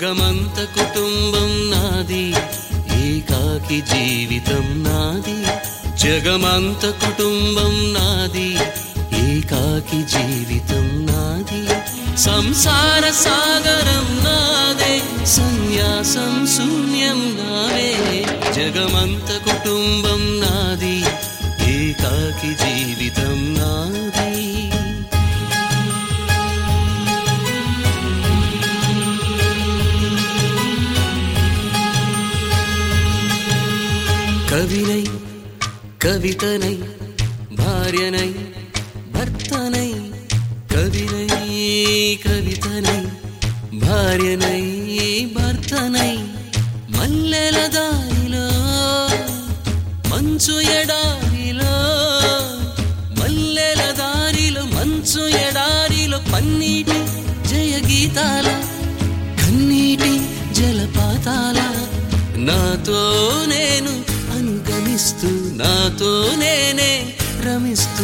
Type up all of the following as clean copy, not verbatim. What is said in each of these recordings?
జగమంత కుటుంబం నాది, ఏకాకి జీవితం నాది. జగమంత కుటుంబం నాది, ఏకాకి జీవితం నాది. సంసార సాగరం నాదే, సన్యాసం శూన్యం నావే. జగమంత కుటుంబం నాది, ఏకాకి జీవితం నాది. కవినై కవితనై భార్యనై భర్తనై, కవినై కవితనై భార్యనై భర్తనై, మల్లెల దారిలో మంచు ఎడారిలో, మల్లెల దారిలో మంచు ఎడారిలో, పన్నీటి జయగీతాల కన్నీటి జలపాతాల, నాతో నేను అనుగమిస్తూ, నాతో నేనే రమిస్తూ.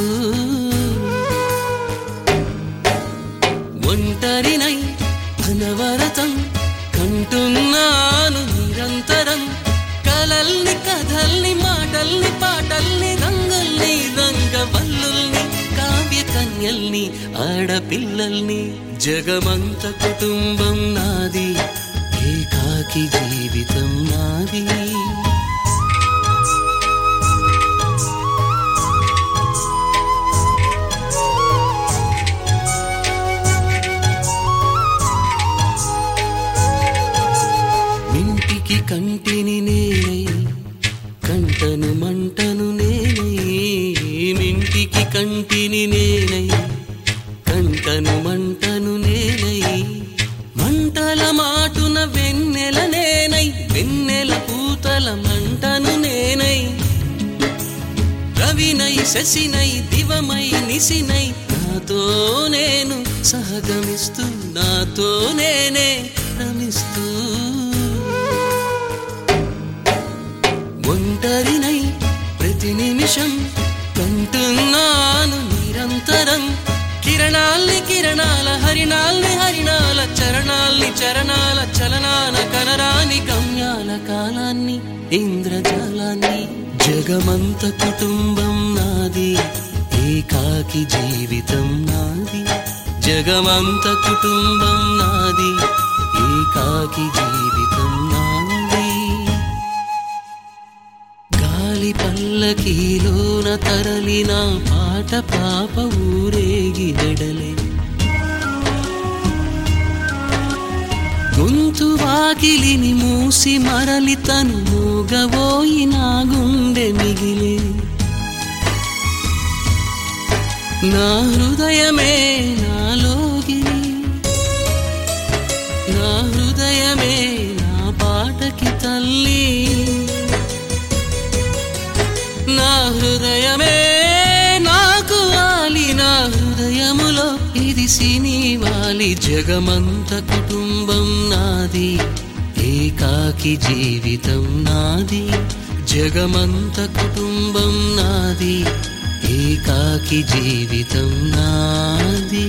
ఒంటరినై అనవరతం కంటున్నాను నిరంతరం, కలల్ని కథల్ని మాటల్ని పాటల్ని, రంగుల్ని రంగవల్లుల్ని, కావ్య కన్యల్ని ఆడపిల్లల్ని. జగమంత కుటుంబం నాది, ఏకాకి జీవితం నాది. ఇంటికి కంటిని నేనై, కంటను మంటను నేనై. ఇంటికి కంటిని నేనై, కంటను మంటను నేనై. మంటల మాటున వెన్నెల నేనై, వెన్నెల పూతల మంటను నేనై. రవినై శశినై దివమై నిశినై, నాతో నేను సహగమిస్తూ, నాతో నేనే రమిస్తూ. ఒంటరినై ప్రతి నిమిషం కంటున్నాను నిరంతరం, కిరణాల్ని కిరణాల హరిణాల్ని హరిణాల, చరణాల్ని చరణాల చలనాల, కనరాని గమ్యాల కాలాన్ని ఇంద్రజాలాన్ని. జగమంత కుటుంబం నాది, ఏకాకి జీవితం నాది. జగమంత కుటుంబం నాది, ఏకాకి జీవితం నాది. గాలి పల్లకీలోన తరలిన పాట పాప ఊరేగి వెడలే, గొంతు వాకిలిని మూసి మరలి తను మూగబోయి నా గుండె మిగిలే. నా హృదయమే నాలోగిలి, నా హృదయమే నా పాటకి తల్లి. నా హృదయమే నాకు వాలి, నా హృదయములో ఇది సినివాలి. జగమంత కుటుంబం నాది, ఏకాకి జీవితం నాది. జగమంత కుటుంబం నాది, ఏకాకి జీవితం నాది.